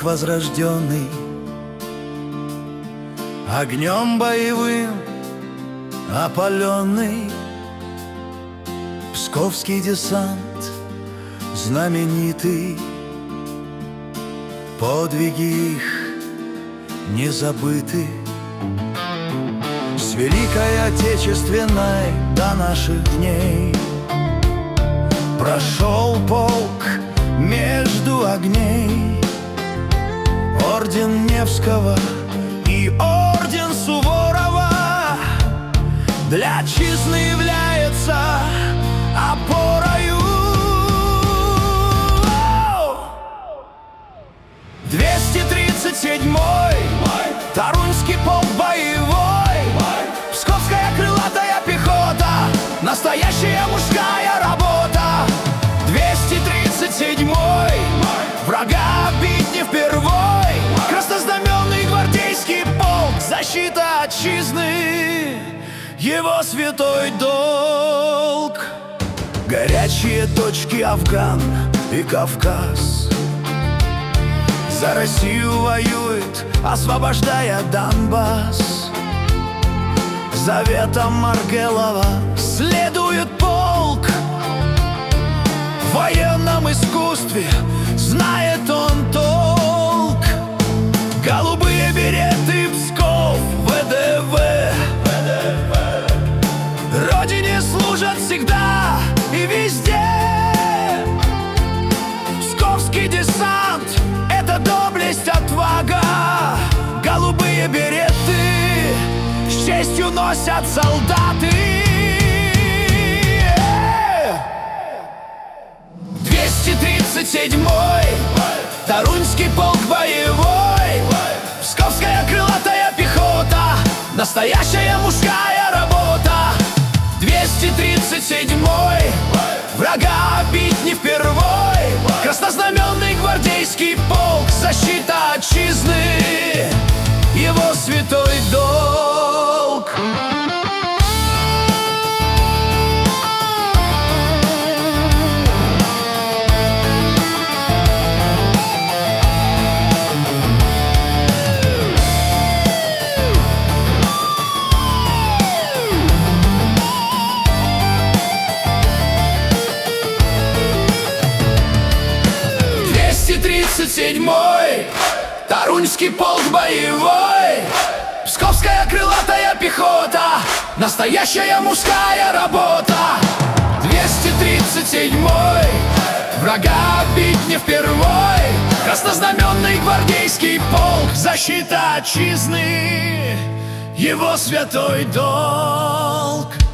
возрожденный, огнем боевым опаленный. Псковский десант знаменитый, подвиги их не забыты. С Великой Отечественной до наших дней прошел полк между огней. Орден Невского и орден Суворова для отчизны является опорою. 237-й Тарунский полк боевой, Псковская крылатая пехота, настоящая мужская работа. 237-й врага бить не впервой, краснознаменный гвардейский полк, защита отчизны — его святой долг. Горячие точки Афган и Кавказ, за Россию воюет, освобождая Донбасс. Заветом Маргелова следует полк. В военном искусстве знает он толк. Голубые береты, Псков, ВДВ. Родине служат всегда и везде. Псковский десант — это доблесть, отвага. Голубые береты с честью носят солдаты. 237-й Тарунский полк боевой, Псковская крылатая пехота, настоящая мужская работа. 237-й врага бить не впервой, краснознаменный гвардейский полк, защита отчизны — его святой долг. Седьмой Тарунский полк боевой, Псковская крылатая пехота, настоящая мужская работа. 237-й врага бить не впервой, краснознаменный гвардейский полк, защита отчизны — его святой долг.